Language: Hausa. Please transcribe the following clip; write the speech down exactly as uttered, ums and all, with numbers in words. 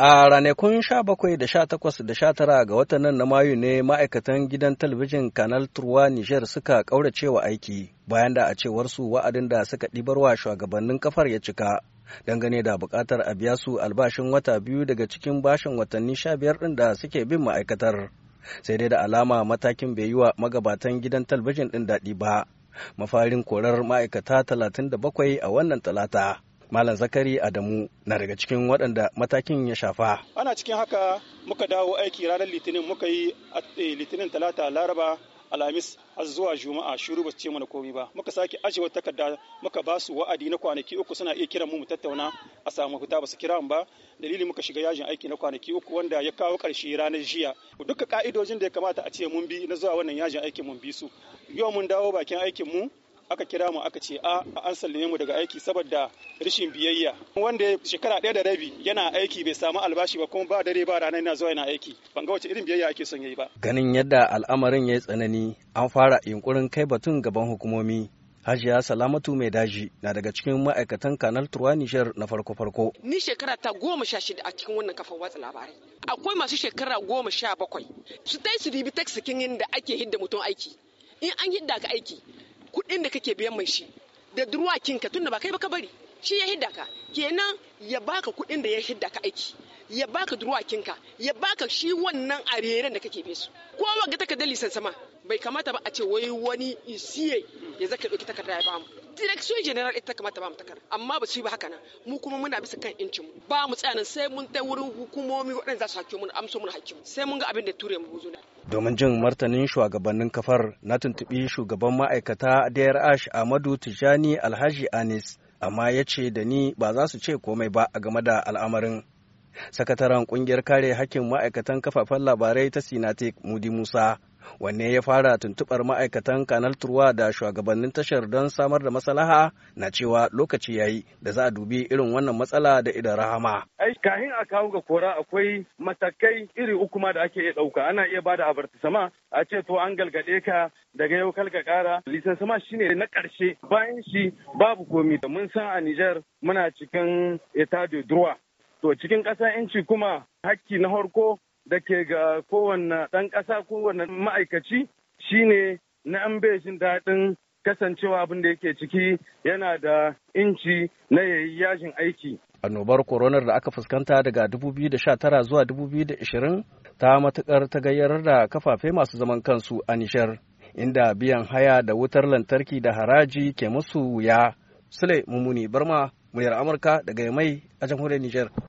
A ranakun sha bakwai da sha takwas da sha tara ga watan nan na Mayu ne ma'aikatan gidan talabijin Canal Turwa Niger suka ƙauracewa aiki bayan da a cewar su wa'adin da suka ɗibarwa shugabannin kafar ya cika dangane da buƙatar a biya su albashin wata biyu daga cikin bashin watanni sha biyar ɗin da suke bin ma'aikatar. Sai dai da alama matakin bai yi wa magabatan gidan talabijin ɗin daɗi ba. Mafarin korar ma'aikata talatin da bakwai a wannan talata. Malam Zakari Adamu na daga cikin waɗanda matakin ya shafa. Ana cikin haka muka dawo aiki ranar Litinin, muka yi Litinin, Talata, Laraba, Alhamis har zuwa Juma'a shiru ba su ce mana komai ba. Muka sake ajiye wata takarda muka ba su wa'adi na kwanaki uku suna iya kiran mu mu tattauna a samu fita, ba su kira mu ba. Dalili muka shiga yajin aiki na kwanaki uku wanda ya kawo ƙarshe ranar jiya. Duka ka'idojin da ya kamata a ce mun bi na zuwa wannan yajin aikin mun bi su. Yau mun dawo bakin aikin mu. Aka kira mu aka ce a an sallame mu daga aiki saboda rashin biyayya. Wanda shekara ɗaya da rabi yana aiki bai samu albashi ba kuma ba dare ba rana yana zuwa yana aiki. Ban ga wace irin biyayya ake son yayi ba. Ganin yadda al'amarin ya yi tsanani, an fara yunkurin kai batun gaban hukumomi. Hajiya Salamatu Mai Daji na daga cikin ma'aikatan Canal Turwa Niger na farko-farko. Ni shekara ta goma sha shida a cikin wannan kafan watsa labarai. Akwai masu shekara goma sha bakwai. Su dai su ribi taksikin da ake hidda mutum aiki. In an hidda ka aiki, kuɗin da kake biyan mai shi da durwakinka tunda ba kai ba ka bari shi ya hidda ka, kenan ya baka kuɗin da ya hidda ka aiki, ya baka durwakinka, ya baka shi wannan areren da kake biye su. Ko wanga takardar lisan sama bai kamata ba a ce wai wani isiye ya zaka ɗauki takarda ya bamu. Direction General ita kamata ba mu takarda, amma ba su yi ba haka nan. Mu kuma muna bisa kan incin mu. Ba mu tsaya nan sai mun tai wurin hukumomi waɗanda za su hakki mu amso mu hakki mu. Sai mun ga abin da ture mu buzo. Domin jin martanin shugabannin kafar na tuntuɓi shugaban ma'aikata D R H Ahmadu Tijani Alhaji Anis, amma ya ce da ni ba za su ce komai ba a game da al'amarin. Sakataren ƙungiyar kare hakkin ma'aikatan kafafen labarai ta Sinatek Mudi Musa, wanne ya fara tuntuɓar ma'aikatan Canal Turwa da shugabannin tashar don samar da maslaha, na cewa lokaci yayi da za a dubi irin wannan matsala da idan rahama. Ai kahin a kawo ga kora akwai matakai iri uku ma da ake iya ɗauka. Ana iya bada abartisama a ce to an galgade ka daga yau kalka kara. Lisansama shine na ƙarshe, bayan shi babu komi. Mun san a Niger muna cikin etat de droit. To cikin ƙasa inci kuma hakki na harko da ke ga kowanne ɗan ƙasa kowanne ma'aikaci shine na an bai jin daɗin kasancewa abin da yake ciki yana da inci na yayi yajin aiki. Annobar koronar da aka fuskanta daga dubu biyu da sha tara zuwa dubu biyu da ashirin ta matukar ta gayyarar da kafafe masu zaman kansu a Nijar, inda biyan haya da wutar lantarki da haraji ke musu wuya. Sule Mumuni Barma, muryar Amurka daga Yamai a jamhuriyar Nijar.